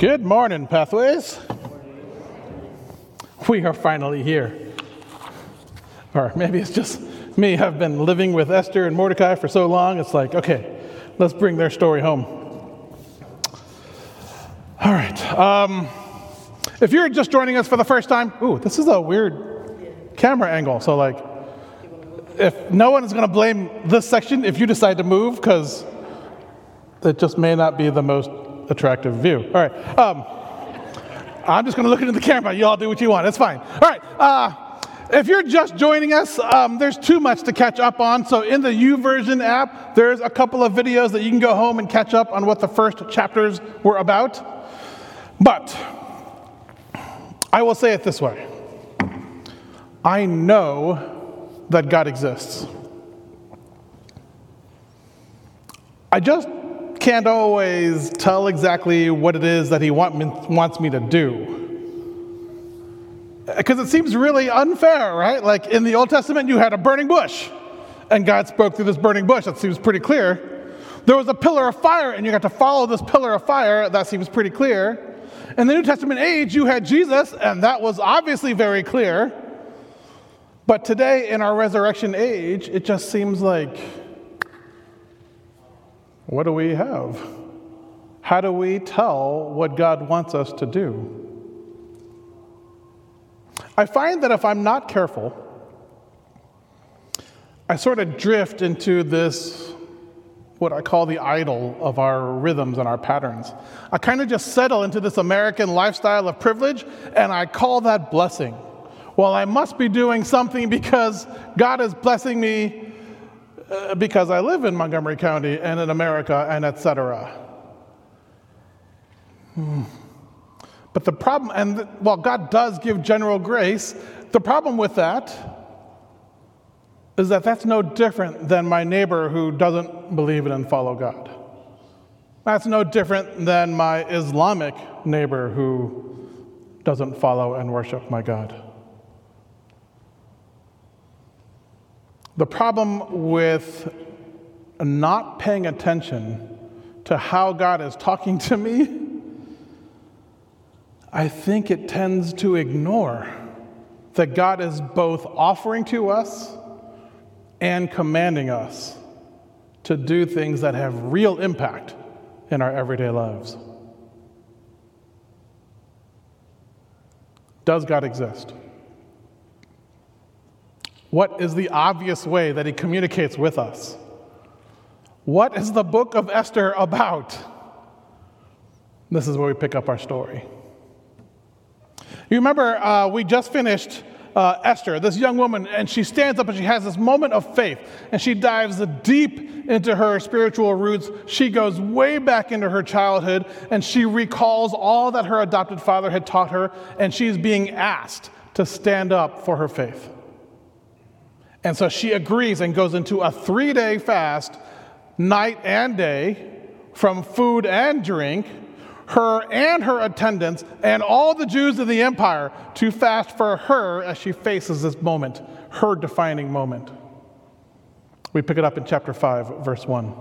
Good morning, Pathways. We are finally here. Or maybe it's just me. I've been living with Esther and Mordecai for so long, it's like, okay, let's bring their story home. All right. If you're just joining us for the first time, this is a weird camera angle. So if no one is going to blame this section if you decide to move, because it just may not be the most attractive view. All right. I'm just going to look into the camera. You all do what you want. It's fine. All right. If you're just joining us, there's too much to catch up on. So in the YouVersion app, there's a couple of videos that you can go home and catch up on what the first chapters were about. But I will say it this way. I know that God exists. I just can't always tell exactly what it is that he wants me to do. Because it seems really unfair, right? Like in the Old Testament, you had a burning bush, and God spoke through this burning bush. That seems pretty clear. There was a pillar of fire, and you got to follow this pillar of fire. That seems pretty clear. In the New Testament age, you had Jesus, and that was obviously very clear. But today, in our resurrection age, it just seems like, what do we have? How do we tell what God wants us to do? I find that if I'm not careful, I sort of drift into this, what I call the idol of our rhythms and our patterns. I kind of just settle into this American lifestyle of privilege, and I call that blessing. Well, I must be doing something because God is blessing me because I live in Montgomery County and in America and etc. But the problem, God does give general grace. The problem with that is that that's no different than my neighbor who doesn't believe in and follow God. That's no different than my Islamic neighbor who doesn't follow and worship my God. The problem with not paying attention to how God is talking to me, I think it tends to ignore that God is both offering to us and commanding us to do things that have real impact in our everyday lives. Does God exist? What is the obvious way that he communicates with us? What is the book of Esther about? This is where we pick up our story. You remember we just finished Esther, this young woman, and she stands up and she has this moment of faith, and she dives deep into her spiritual roots. She goes way back into her childhood, and she recalls all that her adopted father had taught her, and she's being asked to stand up for her faith. And so she agrees and goes into a 3-day fast, night and day, from food and drink, her and her attendants, and all the Jews of the empire to fast for her as she faces this moment, her defining moment. We pick it up in chapter 5, verse 1.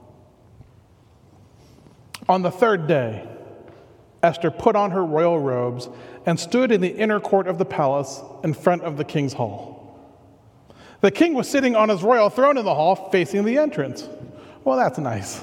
On the 3rd day, Esther put on her royal robes and stood in the inner court of the palace in front of the king's hall. The king was sitting on his royal throne in the hall facing the entrance. Well, that's nice.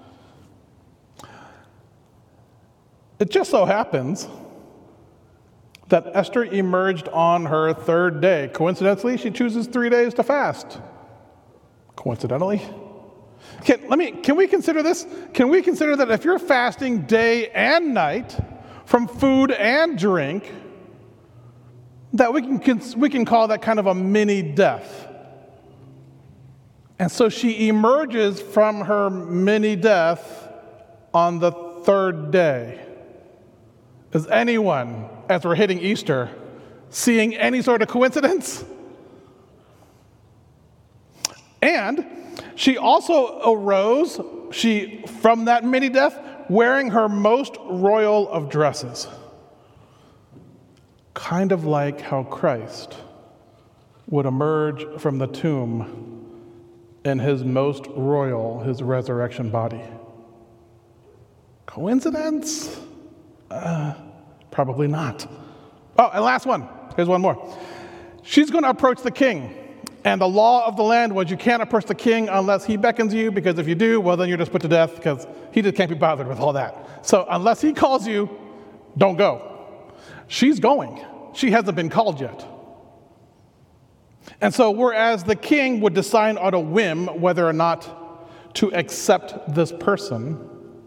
It just so happens that Esther emerged on her 3rd day. Coincidentally, she chooses 3 days to fast. Coincidentally? Can we consider this? Can we consider that if you're fasting day and night from food and drink, that we can call that kind of a mini death? And so she emerges from her mini death on the 3rd day. Is anyone, as we're hitting Easter, seeing any sort of coincidence? And she also arose, from that mini death, wearing her most royal of dresses. Kind of like how Christ would emerge from the tomb in his most royal, his resurrection body. Coincidence? Probably not. Oh, and last one. Here's one more. She's going to approach the king. And the law of the land was you can't approach the king unless he beckons you, because if you do, well, then you're just put to death because he just can't be bothered with all that. So unless he calls you, don't go. She's going. She hasn't been called yet. And so whereas the king would decide on a whim whether or not to accept this person,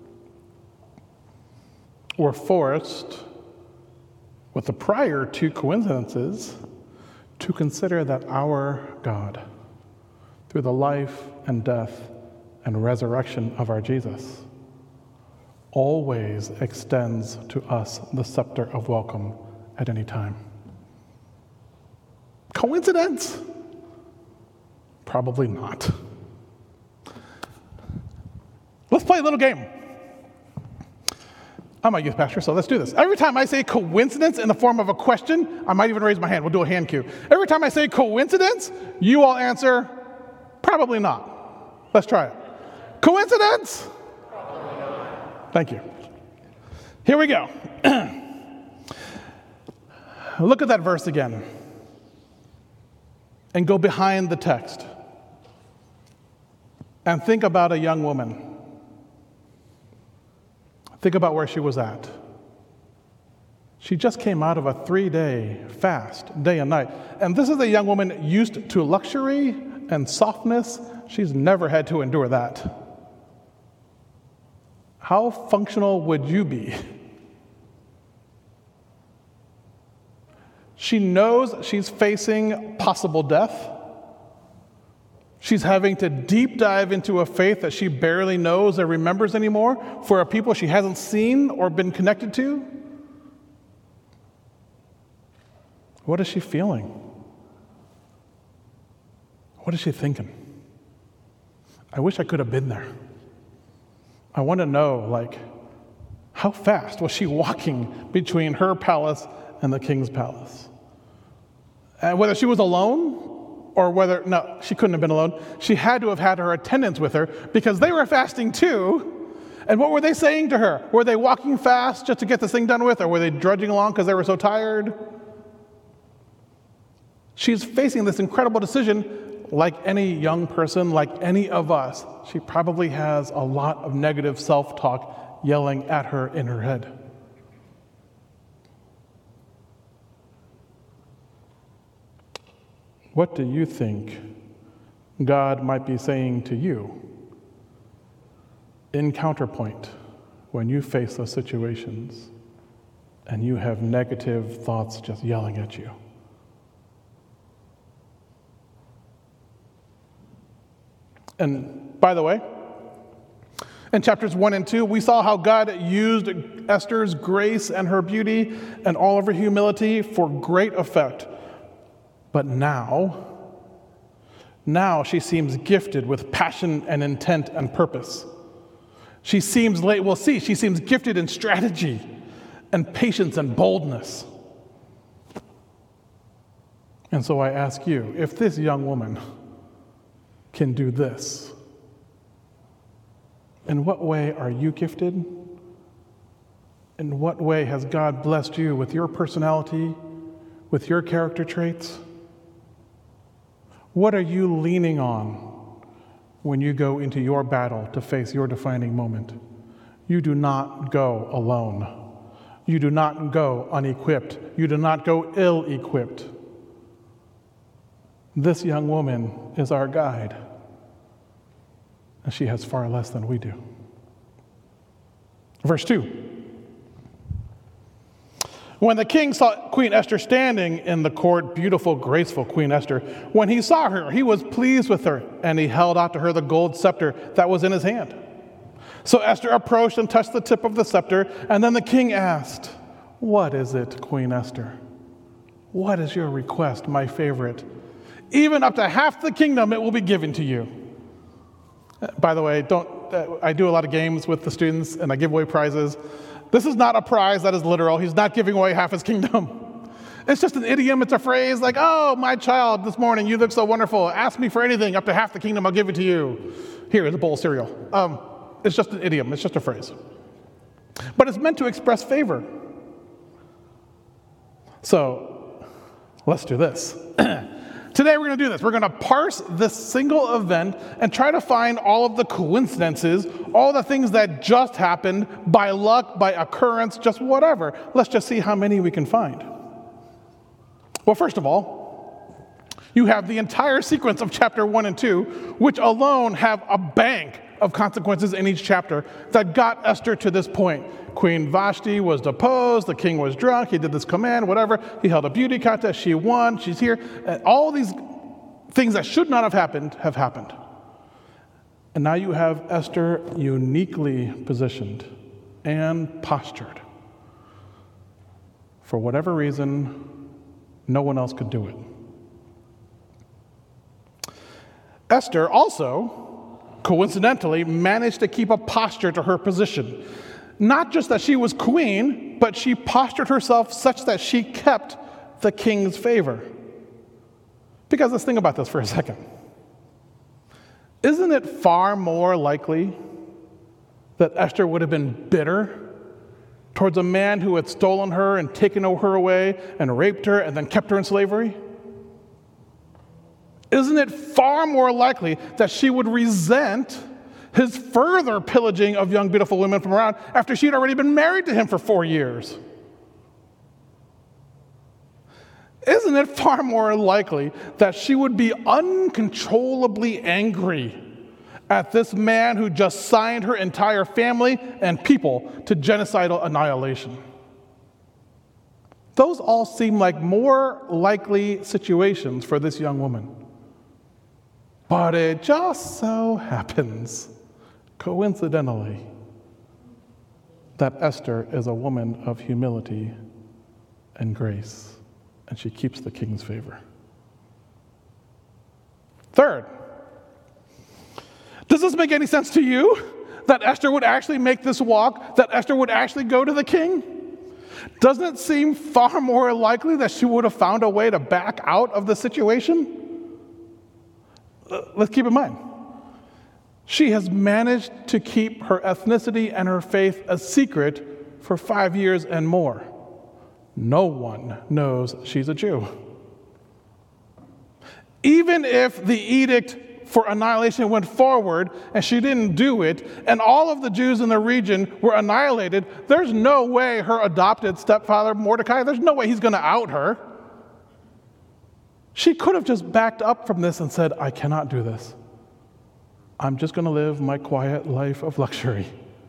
we're forced, with the prior two coincidences, to consider that our God, through the life and death and resurrection of our Jesus, always extends to us the scepter of welcome at any time. Coincidence? Probably not. Let's play a little game. I'm a youth pastor, so let's do this. Every time I say coincidence in the form of a question, I might even raise my hand. We'll do a hand cue. Every time I say coincidence, you all answer, probably not. Let's try it. Coincidence? Thank you. Here we go. Look at that verse again. And go behind the text. And think about a young woman. Think about where she was at. She just came out of a 3-day fast, day and night. And this is a young woman used to luxury and softness. She's never had to endure that. How functional would you be? She knows she's facing possible death. She's having to deep dive into a faith that she barely knows or remembers anymore for a people she hasn't seen or been connected to. What is she feeling? What is she thinking? I wish I could have been there. I want to know, how fast was she walking between her palace and the king's palace? And whether she was alone, or no, she couldn't have been alone. She had to have had her attendants with her because they were fasting too. And what were they saying to her? Were they walking fast just to get this thing done with, or were they drudging along because they were so tired? She's facing this incredible decision like any young person, like any of us. She probably has a lot of negative self-talk yelling at her in her head. What do you think God might be saying to you in counterpoint when you face those situations and you have negative thoughts just yelling at you? And by the way, in chapters 1 and 2, we saw how God used Esther's grace and her beauty and all of her humility for great effect. But now she seems gifted with passion and intent and purpose. She seems gifted in strategy and patience and boldness. And so I ask you, if this young woman can do this, in what way are you gifted? In what way has God blessed you with your personality, with your character traits? What are you leaning on when you go into your battle to face your defining moment? You do not go alone. You do not go unequipped. You do not go ill-equipped. This young woman is our guide, and she has far less than we do. Verse 2. When the king saw Queen Esther standing in the court, beautiful, graceful Queen Esther, when he saw her, he was pleased with her, and he held out to her the gold scepter that was in his hand. So Esther approached and touched the tip of the scepter, and then the king asked, "What is it, Queen Esther? What is your request, my favorite? Even up to half the kingdom it will be given to you." By the way, I do a lot of games with the students, and I give away prizes. This is not a prize that is literal. He's not giving away half his kingdom. It's just an idiom. It's a phrase like, "Oh, my child, this morning, you look so wonderful. Ask me for anything. Up to half the kingdom, I'll give it to you. Here is a bowl of cereal." It's just an idiom. It's just a phrase. But it's meant to express favor. So let's do this. Today we're going to do this. We're going to parse this single event and try to find all of the coincidences, all the things that just happened by luck, by occurrence, just whatever. Let's just see how many we can find. Well, first of all, you have the entire sequence of chapter 1 and 2, which alone have a bank of consequences in each chapter that got Esther to this point. Queen Vashti was deposed, the king was drunk, he did this command, whatever. He held a beauty contest, she won, she's here. And all these things that should not have happened have happened. And now you have Esther uniquely positioned and postured. For whatever reason, no one else could do it. Esther also, coincidentally, managed to keep a posture to her position. Not just that she was queen, but she postured herself such that she kept the king's favor. Because let's think about this for a second. Isn't it far more likely that Esther would have been bitter towards a man who had stolen her and taken her away and raped her and then kept her in slavery? Isn't it far more likely that she would resent his further pillaging of young, beautiful women from around after she had already been married to him for 4 years? Isn't it far more likely that she would be uncontrollably angry at this man who just signed her entire family and people to genocidal annihilation? Those all seem like more likely situations for this young woman. But it just so happens, coincidentally, that Esther is a woman of humility and grace, and she keeps the king's favor. Third, does this make any sense to you? That Esther would actually make this walk? That Esther would actually go to the king? Doesn't it seem far more likely that she would have found a way to back out of the situation? Let's keep in mind, she has managed to keep her ethnicity and her faith a secret for 5 years and more. No one knows she's a Jew. Even if the edict for annihilation went forward and she didn't do it, and all of the Jews in the region were annihilated, there's no way her adopted stepfather, Mordecai, there's no way he's going to out her. She could have just backed up from this and said, I cannot do this. I'm just going to live my quiet life of luxury.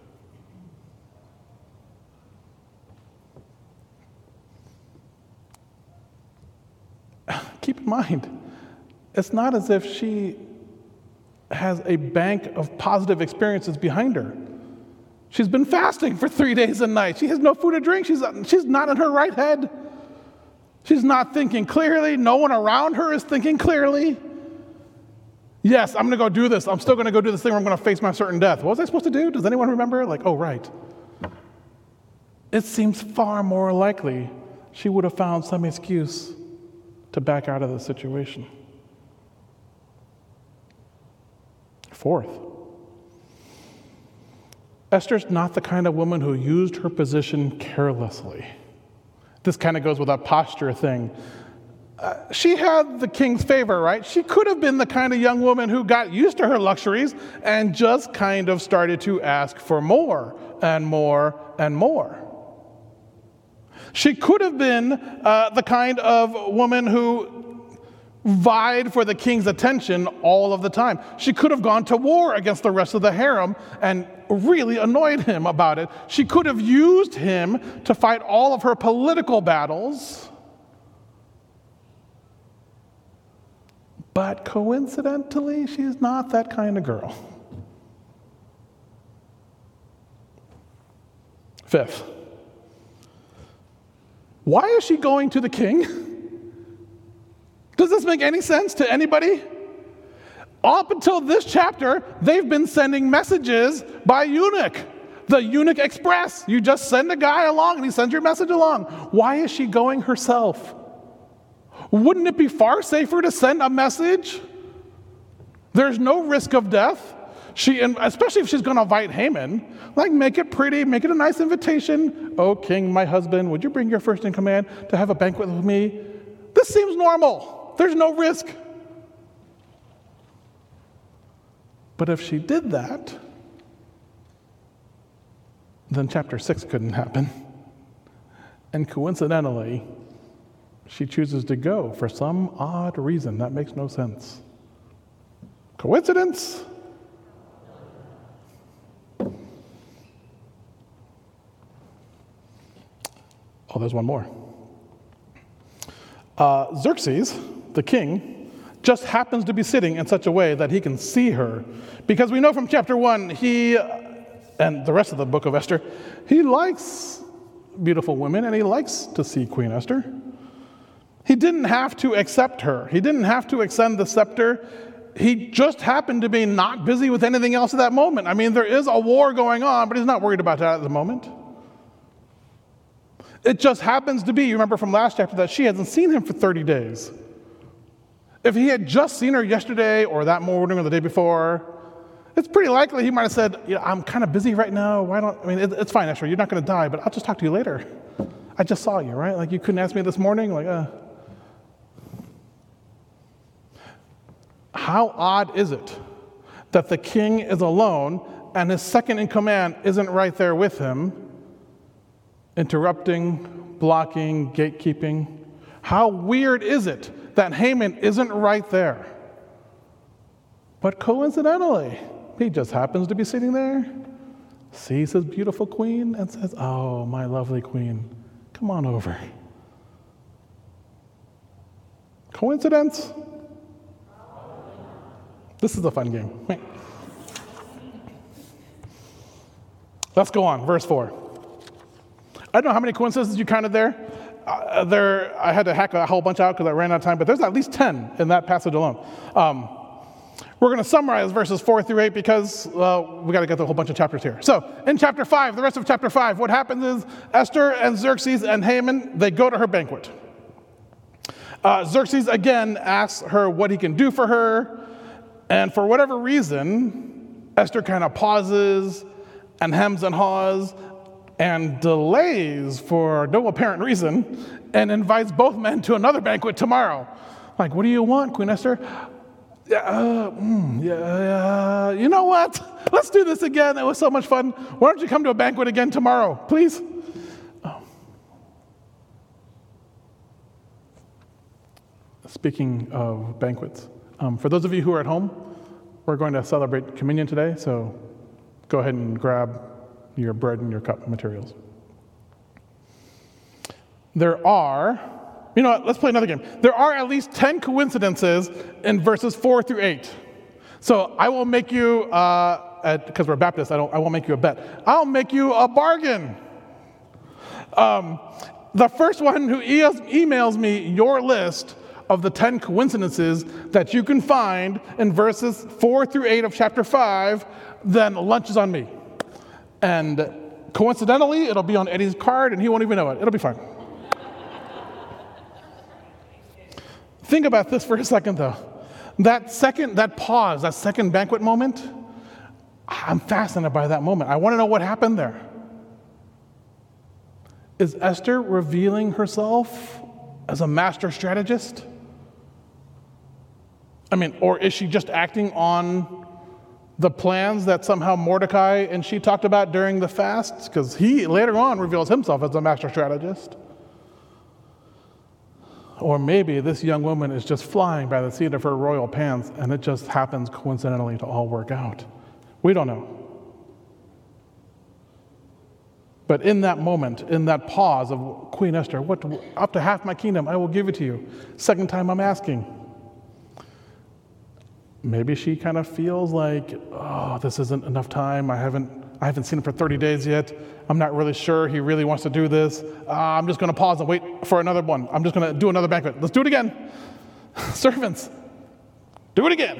Keep in mind, it's not as if she has a bank of positive experiences behind her. She's been fasting for 3 days and nights. She has no food or drink. She's not in her right head. She's not thinking clearly. No one around her is thinking clearly. Yes, I'm going to go do this. I'm still going to go do this thing where I'm going to face my certain death. What was I supposed to do? Does anyone remember? Like, oh, right. It seems far more likely she would have found some excuse to back out of the situation. Fourth, Esther's not the kind of woman who used her position carelessly. This kind of goes with that posture thing. She had the king's favor, right? She could have been the kind of young woman who got used to her luxuries and just kind of started to ask for more and more and more. She could have been the kind of woman who vied for the king's attention all of the time. She could have gone to war against the rest of the harem and really annoyed him about it. She could have used him to fight all of her political battles. But coincidentally, she's not that kind of girl. Fifth, why is she going to the king? Does this make any sense to anybody? Up until this chapter, they've been sending messages by eunuch, the eunuch express. You just send a guy along and he sends your message along. Why is she going herself? Wouldn't it be far safer to send a message? There's no risk of death. And especially if she's going to invite Haman, like make it pretty, make it a nice invitation. "Oh, king, my husband, would you bring your first in command to have a banquet with me?" This seems normal. There's no risk. But if she did that, then chapter 6 couldn't happen. And coincidentally, she chooses to go for some odd reason that makes no sense. Coincidence? Oh, there's one more. Xerxes, the king, just happens to be sitting in such a way that he can see her. Because we know from chapter 1, he, and the rest of the book of Esther, he likes beautiful women and he likes to see Queen Esther. He didn't have to accept her. He didn't have to extend the scepter. He just happened to be not busy with anything else at that moment. I mean, there is a war going on, but he's not worried about that at the moment. It just happens to be, you remember from last chapter, that she hasn't seen him for 30 days. If he had just seen her yesterday or that morning or the day before, it's pretty likely he might have said, I'm kind of busy right now. It's fine, Esther, you're not going to die, but I'll just talk to you later. I just saw you, right? Like, you couldn't ask me this morning? How odd is it that the king is alone and his second in command isn't right there with him, interrupting, blocking, gatekeeping? How weird is it that Haman isn't right there? But coincidentally, he just happens to be sitting there, sees his beautiful queen, and says, "Oh, my lovely queen, come on over." Coincidence? This is a fun game. Wait. Let's go on, verse 4. I don't know how many coincidences you counted there. I had to hack a whole bunch out because I ran out of time, but there's at least 10 in that passage alone. We're going to summarize verses 4 through 8 because we got to get the whole bunch of chapters here. So in chapter 5, the rest of chapter 5, what happens is Esther and Xerxes and Haman, they go to her banquet. Xerxes again asks her what he can do for her, and for whatever reason, Esther kind of pauses and hems and haws and delays for no apparent reason and invites both men to another banquet tomorrow. Like, "What do you want, Queen Esther?" You know what? Let's do this again. It was so much fun. Why don't you come to a banquet again tomorrow, please? Speaking of banquets, for those of you who are at home, we're going to celebrate communion today, so go ahead and grab your bread and your cup materials. Let's play another game. There are at least 10 coincidences in verses 4 through 8. So I will make you, because we're Baptists, I won't make you a bet. I'll make you a bargain. The first one who emails me your list of the 10 coincidences that you can find in verses 4 through 8 of chapter 5, then lunch is on me. And coincidentally, it'll be on Eddie's card and he won't even know it. It'll be fine. Think about this for a second, though. That pause, that second banquet moment, I'm fascinated by that moment. I want to know what happened there. Is Esther revealing herself as a master strategist? Or is she just acting on the plans that somehow Mordecai and she talked about during the fast? Because he later on reveals himself as a master strategist. Or maybe this young woman is just flying by the seat of her royal pants and it just happens coincidentally to all work out. We don't know. But in that moment, in that pause of Queen Esther, up to half my kingdom, I will give it to you. Second time I'm asking. Maybe she kind of feels like, oh, this isn't enough time. I haven't seen him for 30 days yet. I'm not really sure he really wants to do this. I'm just going to pause and wait for another one. I'm just going to do another banquet. Let's do it again. Servants, do it again.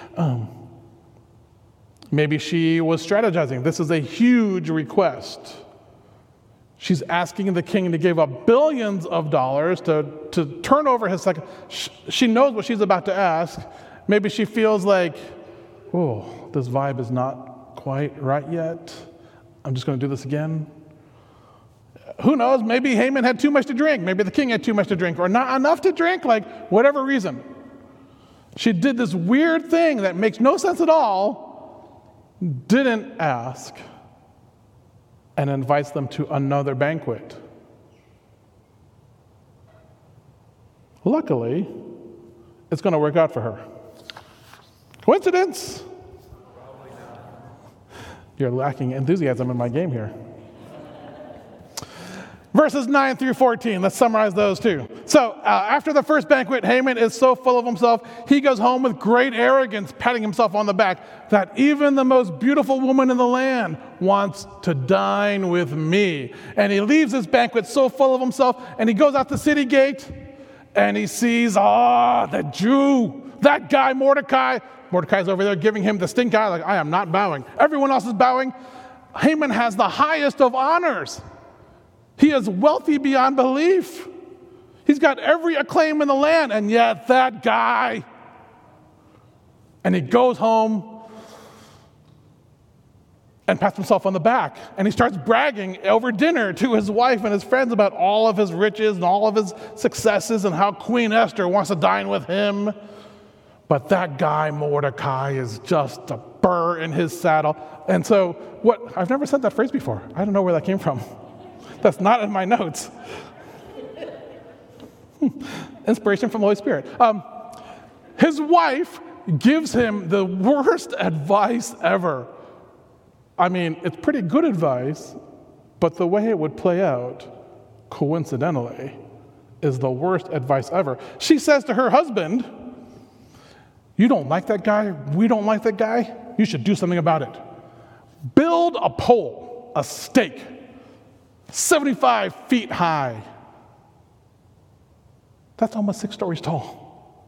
Maybe she was strategizing. This is a huge request. She's asking the king to give up billions of dollars to turn over his second. She knows what she's about to ask. Maybe she feels like oh, this vibe is not quite right yet. I'm just going to do this again. Who knows? Maybe Haman had too much to drink. Maybe the king had too much to drink, or not enough to drink, like whatever reason. She did this weird thing that makes no sense at all, didn't ask, and invites them to another banquet. Luckily, it's going to work out for her. Coincidence? You're lacking enthusiasm in my game here. Verses 9 through 14, let's summarize those too. So after the first banquet, Haman is so full of himself, he goes home with great arrogance, patting himself on the back, that even the most beautiful woman in the land wants to dine with me. And he leaves this banquet so full of himself, and he goes out the city gate, and he sees, the Jew, that guy Mordecai. Mordecai's over there giving him the stink eye, like, I am not bowing. Everyone else is bowing. Haman has the highest of honors. He is wealthy beyond belief. He's got every acclaim in the land, and yet that guy. And he goes home and pats himself on the back, and he starts bragging over dinner to his wife and his friends about all of his riches and all of his successes and how Queen Esther wants to dine with him. But that guy Mordecai is just a burr in his saddle. And so I've never said that phrase before. I don't know where that came from. That's not in my notes. Inspiration from the Holy Spirit. His wife gives him the worst advice ever. I mean, it's pretty good advice, but the way it would play out, coincidentally, is the worst advice ever. She says to her husband, you don't like that guy? We don't like that guy? You should do something about it. Build a pole, a stake, 75 feet high. That's almost 6 stories tall.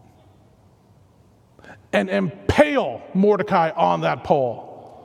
And impale Mordecai on that pole.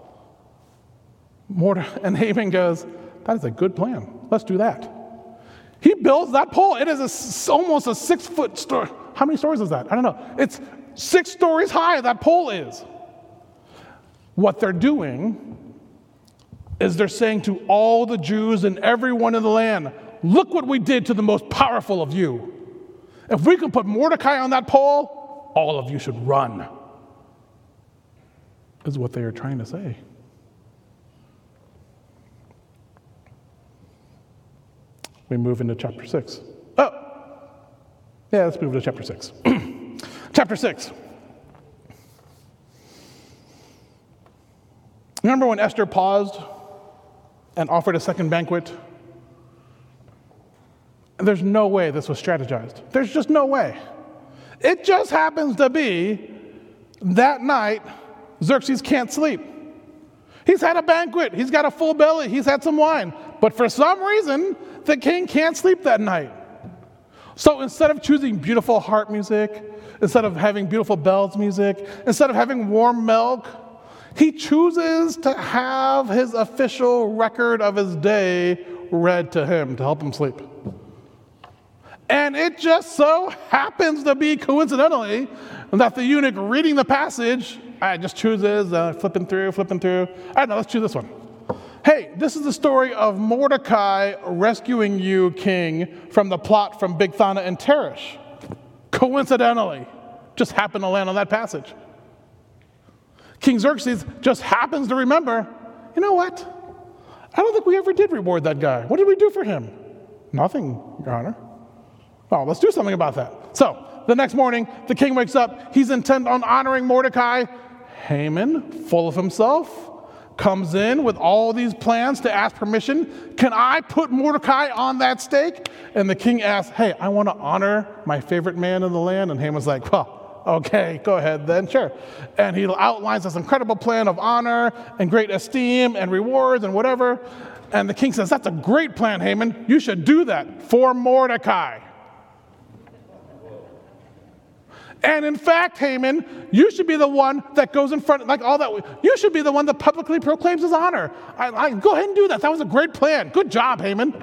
And Haman goes, that is a good plan. Let's do that. He builds that pole. It is almost a 6-foot story. How many stories is that? I don't know. It's 6 stories high, that pole is. What they're doing is they're saying to all the Jews and everyone in the land, look what we did to the most powerful of you. If we could put Mordecai on that pole, all of you should run. Is what they are trying to say. We move into chapter 6. Let's move to chapter 6. Chapter 6. Remember when Esther paused and offered a second banquet? There's no way this was strategized. There's just no way. It just happens to be that night Xerxes can't sleep. He's had a banquet. He's got a full belly. He's had some wine. But for some reason, the king can't sleep that night. So instead of choosing beautiful harp music, instead of having beautiful bells music, instead of having warm milk, he chooses to have his official record of his day read to him to help him sleep. And it just so happens to be coincidentally that the eunuch reading the passage, just chooses, flipping through. I don't know, let's choose this one. Hey, this is the story of Mordecai rescuing you, king, from the plot from Bigthana and Teresh. Coincidentally, just happened to land on that passage. King Xerxes just happens to remember, you know what? I don't think we ever did reward that guy. What did we do for him? Nothing, Your Honor. Oh, let's do something about that. So, the next morning, the king wakes up. He's intent on honoring Mordecai. Haman, full of himself, comes in with all these plans to ask permission. Can I put Mordecai on that stake? And the king asks, hey, I want to honor my favorite man in the land. And Haman's like, well, okay, go ahead then, sure. And he outlines this incredible plan of honor and great esteem and rewards and whatever. And the king says, that's a great plan, Haman. You should do that for Mordecai. And in fact, Haman, you should be the one that goes in front, like all that. You should be the one that publicly proclaims his honor. Go ahead and do that. That was a great plan. Good job, Haman.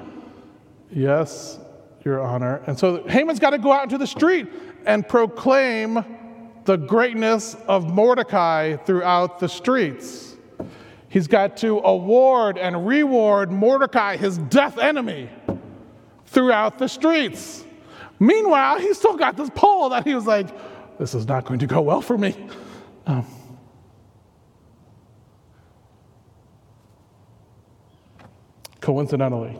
Yes, Your Honor. And so Haman's got to go out into the street and proclaim the greatness of Mordecai throughout the streets. He's got to award and reward Mordecai, his death enemy, throughout the streets. Meanwhile, he's still got this pull that he was like, this is not going to go well for me. Coincidentally,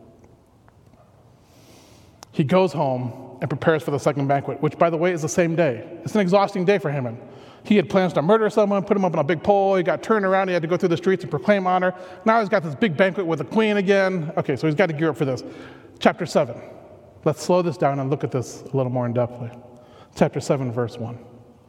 he goes home and prepares for the second banquet, which, by the way, is the same day. It's an exhausting day for Haman. He had plans to murder someone, put him up on a big pole. He got turned around. He had to go through the streets and proclaim honor. Now he's got this big banquet with the queen again. Okay, so he's got to gear up for this. Chapter 7. Let's slow this down and look at this a little more in-depthly. Chapter 7, verse 1.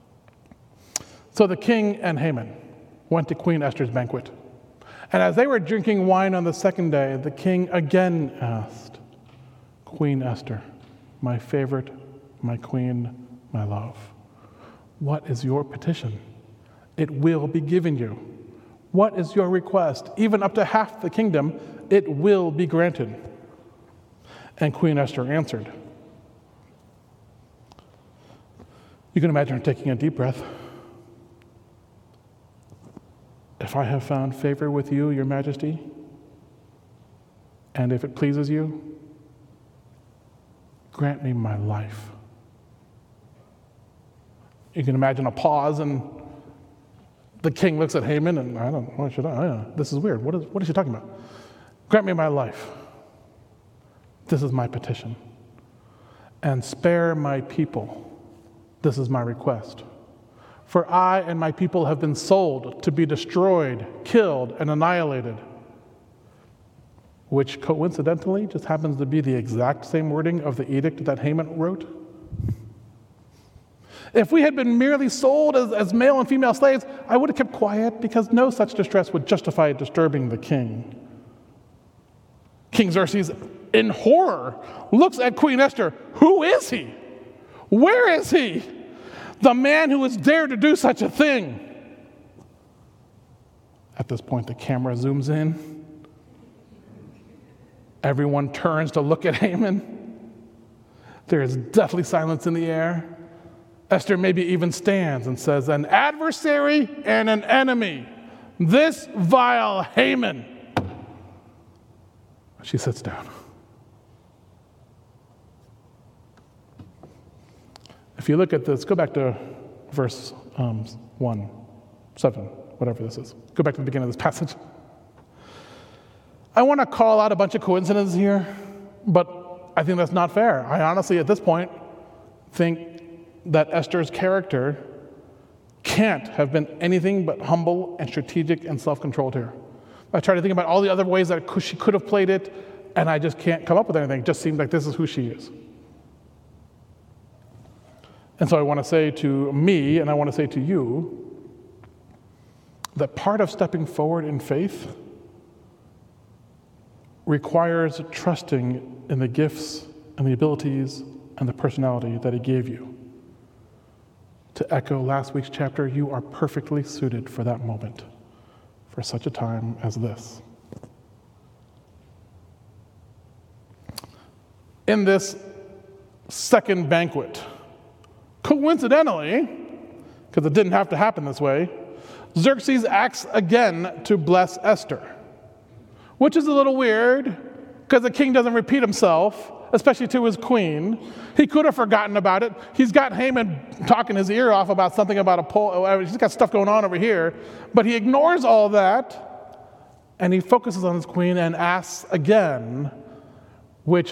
So the king and Haman went to Queen Esther's banquet. And as they were drinking wine on the second day, the king again asked, Queen Esther, my favorite, my queen, my love, what is your petition? It will be given you. What is your request? Even up to half the kingdom, it will be granted. And Queen Esther answered. You can imagine her taking a deep breath. If I have found favor with you, your majesty, and if it pleases you, grant me my life. You can imagine a pause, and the king looks at Haman, and I don't know, this is weird. What is she talking about? Grant me my life. This is my petition. And spare my people. This is my request. For I and my people have been sold to be destroyed, killed, and annihilated. Which coincidentally just happens to be the exact same wording of the edict that Haman wrote. If we had been merely sold as male and female slaves, I would have kept quiet because no such distress would justify disturbing the king. King Xerxes, in horror, looks at Queen Esther. Who is he? Where is he? The man who has dared to do such a thing. At this point, the camera zooms in. Everyone turns to look at Haman. There is deathly silence in the air. Esther maybe even stands and says, an adversary and an enemy, this vile Haman. She sits down. If you look at this, go back to verse 1, 7, whatever this is. Go back to the beginning of this passage. I want to call out a bunch of coincidences here, but I think that's not fair. I honestly, at this point, think that Esther's character can't have been anything but humble and strategic and self-controlled here. I try to think about all the other ways that she could have played it, and I just can't come up with anything. It just seems like this is who she is. And so I want to say to me, and I want to say to you, that part of stepping forward in faith requires trusting in the gifts and the abilities and the personality that he gave you. To echo last week's chapter, you are perfectly suited for that moment, for such a time as this. In this second banquet, coincidentally, because it didn't have to happen this way, Xerxes acts again to bless Esther, which is a little weird because the king doesn't repeat himself, especially to his queen. He could have forgotten about it. He's got Haman talking his ear off about something about a pole. He's got stuff going on over here, but he ignores all that and he focuses on his queen and asks again, which,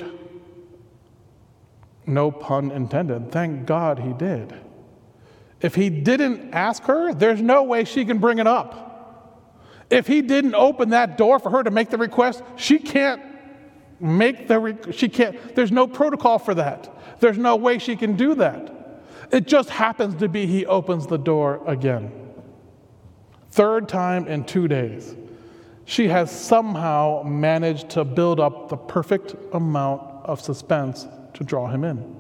no pun intended, thank God he did. If he didn't ask her, there's no way she can bring it up. If he didn't open that door for her to make the request, she can't make there's no protocol for that. There's no way she can do that. It just happens to be he opens the door again. Third time in 2 days. She has somehow managed to build up the perfect amount of suspense to draw him in.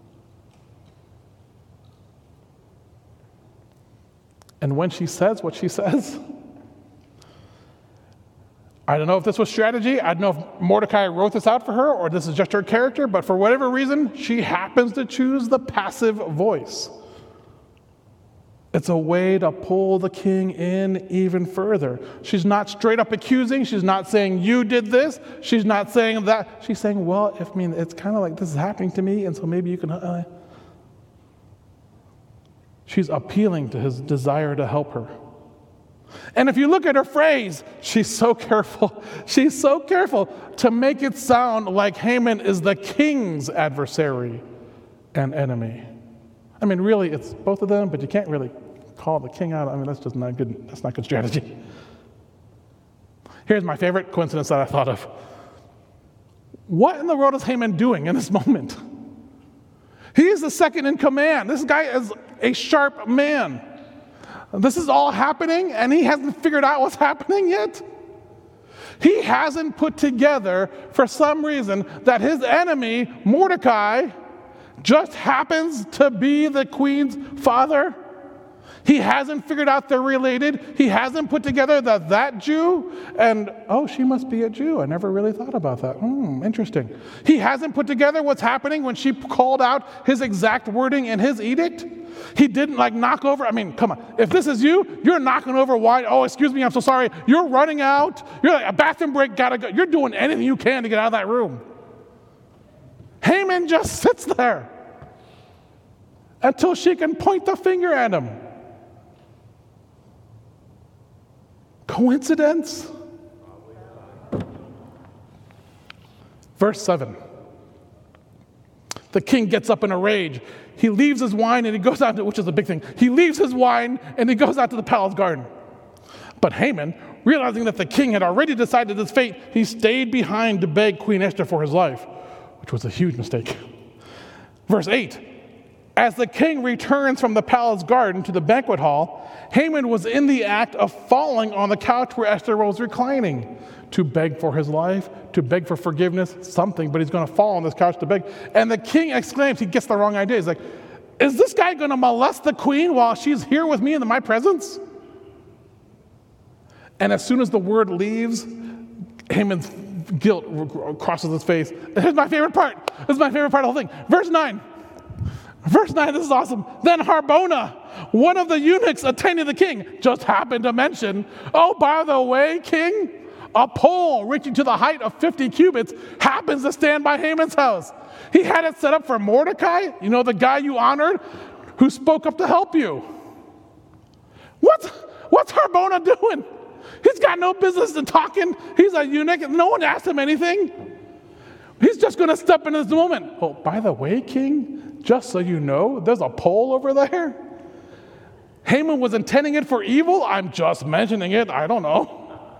And when she says what she says, I don't know if this was strategy. I don't know if Mordecai wrote this out for her or this is just her character, but for whatever reason, she happens to choose the passive voice. It's a way to pull the king in even further. She's not straight up accusing. She's not saying, you did this. She's not saying that. She's saying, well, it's kind of like this is happening to me, and so maybe you can... She's appealing to his desire to help her. And if you look at her phrase, she's so careful. She's so careful to make it sound like Haman is the king's adversary and enemy. Really, it's both of them, but you can't really call the king out. That's just not good. That's not good strategy. Here's my favorite coincidence that I thought of. What in the world is Haman doing in this moment? He is the second in command. This guy is a sharp man. This is all happening, and he hasn't figured out what's happening yet. He hasn't put together, for some reason, that his enemy, Mordecai, just happens to be the queen's father. He hasn't figured out they're related. He hasn't put together that Jew, and she must be a Jew. I never really thought about that. Interesting. He hasn't put together what's happening when she called out his exact wording in his edict. He didn't knock over. Come on. If this is you, you're knocking over wine. Oh, excuse me, I'm so sorry. You're running out. You're like, a bathroom break, gotta go. You're doing anything you can to get out of that room. Haman just sits there until she can point the finger at him. Coincidence? Verse 7. The king gets up in a rage. He leaves his wine and he goes out to, which is a big thing. He leaves his wine and he goes out to the palace garden. But Haman, realizing that the king had already decided his fate, he stayed behind to beg Queen Esther for his life, which was a huge mistake. Verse 8. As the king returns from the palace garden to the banquet hall, Haman was in the act of falling on the couch where Esther was reclining to beg for his life, to beg for forgiveness, something, but he's going to fall on this couch to beg. And the king exclaims, he gets the wrong idea. He's like, is this guy going to molest the queen while she's here with me in my presence? And as soon as the word leaves, Haman's guilt crosses his face. Here's my favorite part. This is my favorite part of the whole thing. Verse 9. Verse 9, this is awesome. Then Harbona, one of the eunuchs attending the king, just happened to mention, oh, by the way, king, a pole reaching to the height of 50 cubits happens to stand by Haman's house. He had it set up for Mordecai, the guy you honored, who spoke up to help you. What's Harbona doing? He's got no business in talking. He's a eunuch. No one asked him anything. He's just going to step into this moment. Oh, by the way, king, just so you know, there's a pole over there. Haman was intending it for evil. I'm just mentioning it. I don't know.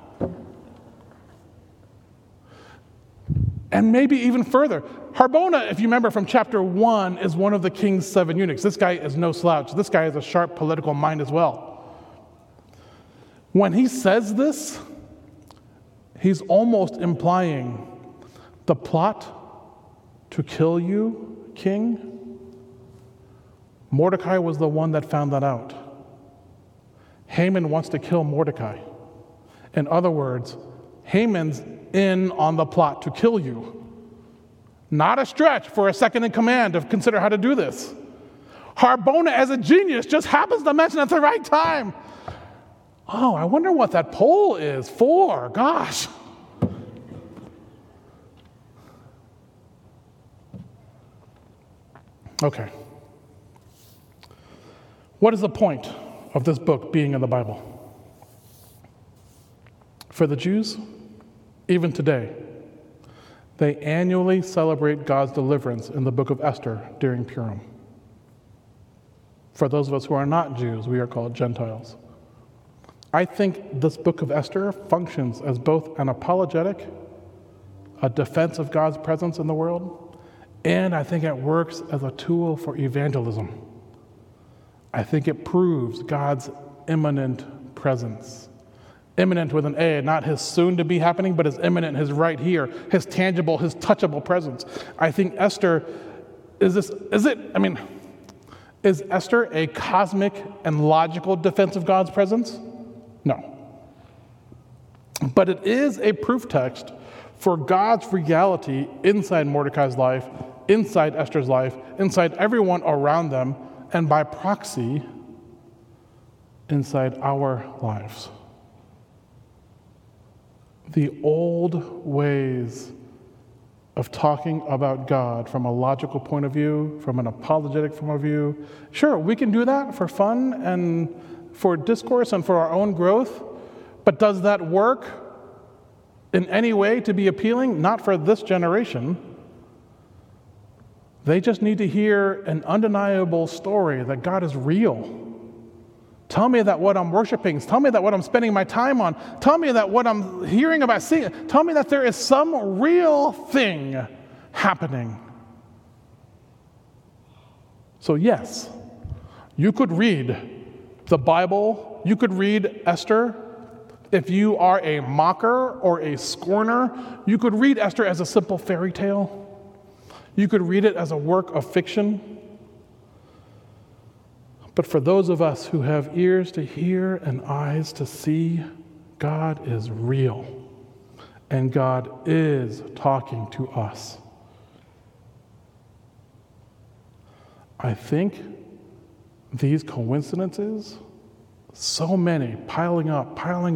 And maybe even further. Harbona, if you remember from chapter 1, is one of the king's 7 eunuchs. This guy is no slouch. This guy has a sharp political mind as well. When he says this, he's almost implying the plot to kill you, king. Mordecai was the one that found that out. Haman wants to kill Mordecai. In other words, Haman's in on the plot to kill you. Not a stretch for a second in command to consider how to do this. Harbona, as a genius, just happens to mention at the right time. Oh, I wonder what that pole is for. Gosh. Okay. What is the point of this book being in the Bible? For the Jews, even today, they annually celebrate God's deliverance in the book of Esther during Purim. For those of us who are not Jews, we are called Gentiles. I think this book of Esther functions as both an apologetic, a defense of God's presence in the world, and I think it works as a tool for evangelism. I think it proves God's imminent presence. Imminent with an A, not his soon-to-be happening, but his imminent, his right here, his tangible, his touchable presence. I think Esther, is Esther a cosmic and logical defense of God's presence? No. But it is a proof text for God's reality inside Mordecai's life, inside Esther's life, inside everyone around them, and by proxy, inside our lives. The old ways of talking about God from a logical point of view, from an apologetic point of view. Sure, we can do that for fun and for discourse and for our own growth, but does that work in any way to be appealing? Not for this generation. They just need to hear an undeniable story that God is real. Tell me that what I'm worshiping, tell me that what I'm spending my time on, tell me that what I'm hearing about, seeing, tell me that there is some real thing happening. So yes, you could read the Bible, you could read Esther. If you are a mocker or a scorner, you could read Esther as a simple fairy tale. You could read it as a work of fiction. But for those of us who have ears to hear and eyes to see, God is real, and God is talking to us. I think these coincidences, so many, piling up,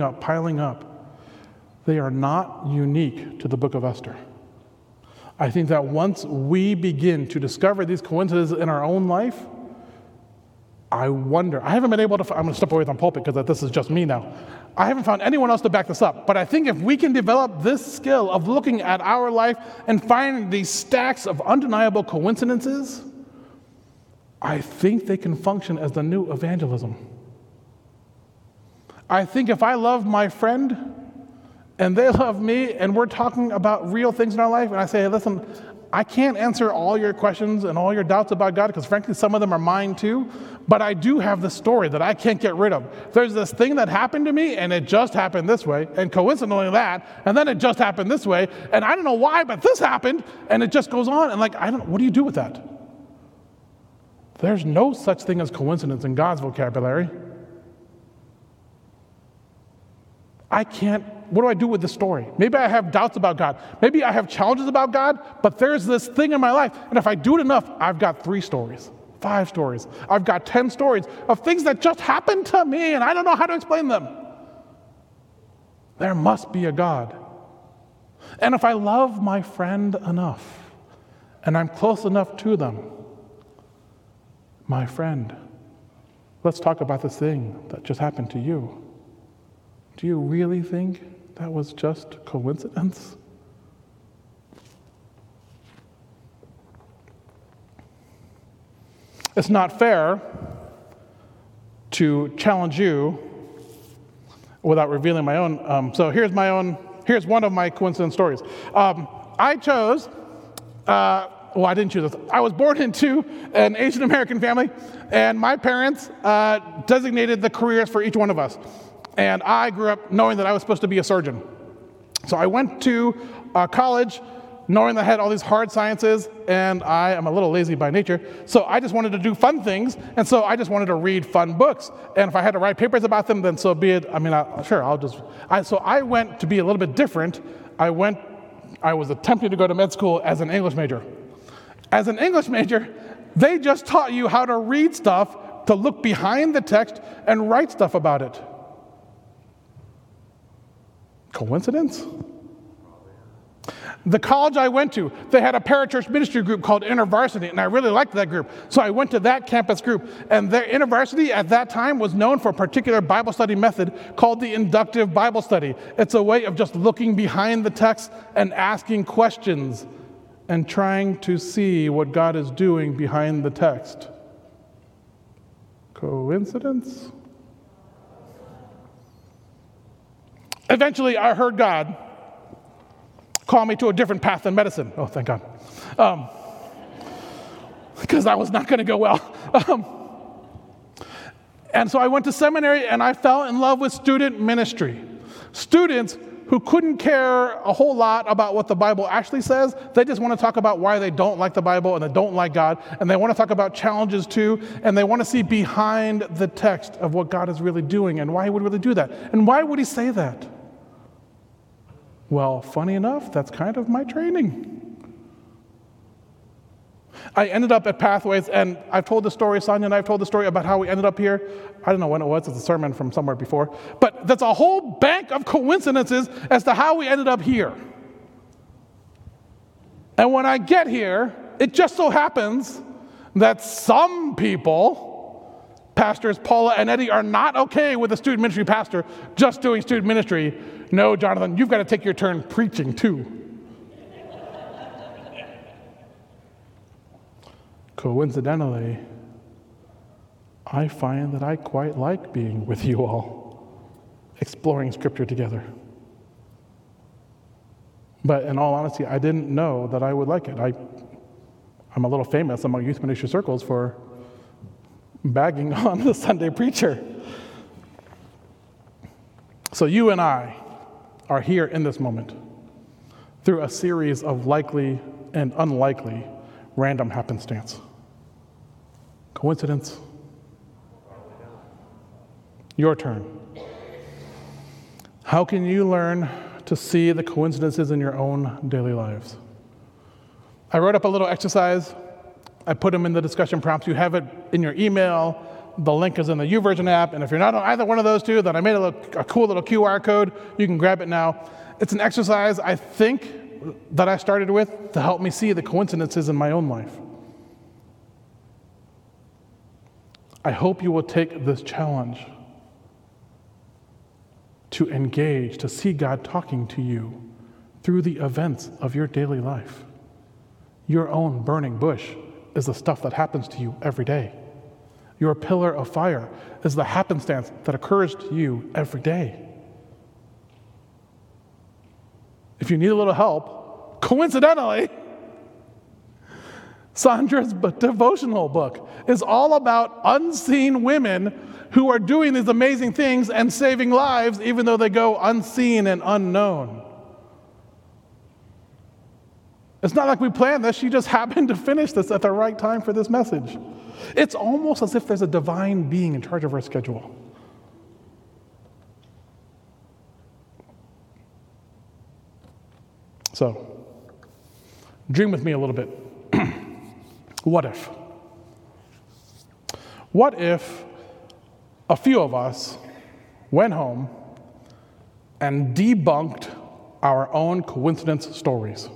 they are not unique to the book of Esther. I think that once we begin to discover these coincidences in our own life, I wonder, I haven't been able to, I'm going to step away from pulpit because this is just me now. I haven't found anyone else to back this up, but I think if we can develop this skill of looking at our life and finding these stacks of undeniable coincidences, I think they can function as the new evangelism. I think if I love my friend and they love me and we're talking about real things in our life and I say, hey, listen, I can't answer all your questions and all your doubts about God because frankly some of them are mine too, but I do have the story that I can't get rid of. There's this thing that happened to me and it just happened this way, and coincidentally that, and then it just happened this way, and I don't know why, but this happened, and it just goes on, and what do you do with that? There's no such thing as coincidence in God's vocabulary. What do I do with this story? Maybe I have doubts about God. Maybe I have challenges about God, but there's this thing in my life, and if I do it enough, I've got 3 stories, 5 stories. I've got 10 stories of things that just happened to me, and I don't know how to explain them. There must be a God. And if I love my friend enough, and I'm close enough to them, my friend, let's talk about this thing that just happened to you. Do you really think that was just coincidence? It's not fair to challenge you without revealing my own. So here's one of my coincidence stories. I chose, I didn't choose this. I was born into an Asian American family, and my parents designated the careers for each one of us. And I grew up knowing that I was supposed to be a surgeon. So I went to college knowing that I had all these hard sciences, and I am a little lazy by nature, so I just wanted to do fun things, and so I just wanted to read fun books. And if I had to write papers about them, then so be it. So I went to be a little bit different. I was attempting to go to med school as an English major. As an English major, they just taught you how to read stuff, to look behind the text, and write stuff about it. Coincidence? The college I went to, they had a parachurch ministry group called InterVarsity, and I really liked that group. So I went to that campus group, and their InterVarsity at that time was known for a particular Bible study method called the inductive Bible study. It's a way of just looking behind the text and asking questions and trying to see what God is doing behind the text. Coincidence? Eventually, I heard God call me to a different path than medicine. Oh, thank God. Because that was not going to go well. And so I went to seminary, and I fell in love with student ministry. Students who couldn't care a whole lot about what the Bible actually says. They just want to talk about why they don't like the Bible and they don't like God, and they want to talk about challenges too, and they want to see behind the text of what God is really doing and why he would really do that. And why would he say that? Well, funny enough, that's kind of my training. I ended up at Pathways, and I've told the story, Sonia and I have told the story about how we ended up here. I don't know when it was, it's a sermon from somewhere before. But that's a whole bank of coincidences as to how we ended up here. And when I get here, it just so happens that some people, Pastors Paula and Eddie, are not okay with a student ministry pastor just doing student ministry. No, Jonathan, you've got to take your turn preaching too. Coincidentally, I find that I quite like being with you all, exploring Scripture together. But in all honesty, I didn't know that I would like it. I'm a little famous among youth ministry circles for bagging on the Sunday preacher. So you and I are here in this moment through a series of likely and unlikely random happenstance. Coincidence? Your turn. How can you learn to see the coincidences in your own daily lives? I wrote up a little exercise. I put them in the discussion prompts. You have it in your email. The link is in the YouVersion app. And if you're not on either one of those two, then I made a cool little QR code. You can grab it now. It's an exercise, I think, that I started with to help me see the coincidences in my own life. I hope you will take this challenge to engage, to see God talking to you through the events of your daily life. Your own burning bush is the stuff that happens to you every day. Your pillar of fire is the happenstance that occurs to you every day. If you need a little help, coincidentally, Sandra's devotional book is all about unseen women who are doing these amazing things and saving lives even though they go unseen and unknown. It's not like we planned this. She just happened to finish this at the right time for this message. It's almost as if there's a divine being in charge of our schedule. So, dream with me a little bit. What if? What if a few of us went home and debunked our own coincidence stories?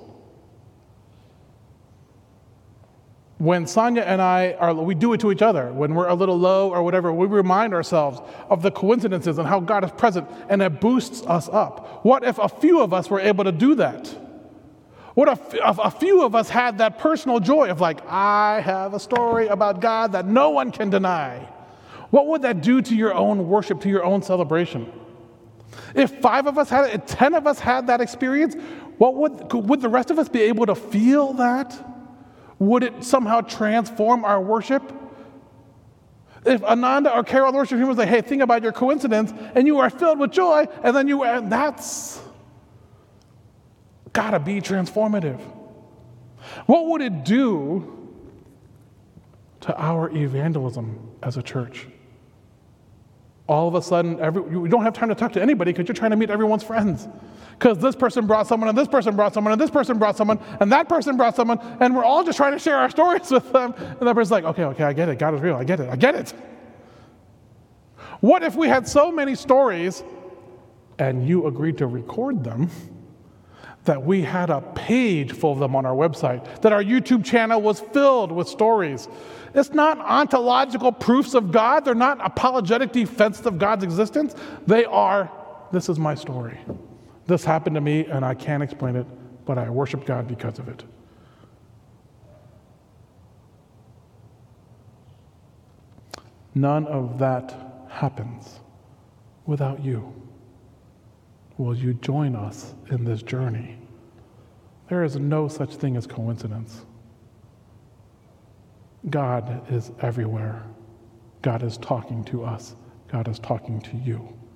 When Sonia and we do it to each other, when we're a little low or whatever, we remind ourselves of the coincidences and how God is present, and it boosts us up. What if a few of us were able to do that? What if a few of us had that personal joy of like, I have a story about God that no one can deny? What would that do to your own worship, to your own celebration? If 5 of us had it, if 10 of us had that experience, would the rest of us be able to feel that? Would it somehow transform our worship? If Ananda or Carol, the worship team, was like, hey, think about your coincidence, and you are filled with joy, and then that's gotta be transformative. What would it do to our evangelism as a church? All of a sudden, you don't have time to talk to anybody because you're trying to meet everyone's friends. Because this person brought someone, and this person brought someone, and this person brought someone, and that person brought someone, and we're all just trying to share our stories with them. And that person's like, okay, I get it. God is real. I get it. What if we had so many stories, and you agreed to record them, that we had a page full of them on our website, that our YouTube channel was filled with stories? It's not ontological proofs of God. They're not apologetic defense of God's existence. They are, this is my story. This happened to me, and I can't explain it, but I worship God because of it. None of that happens without you. Will you join us in this journey? There is no such thing as coincidence. God is everywhere. God is talking to us. God is talking to you.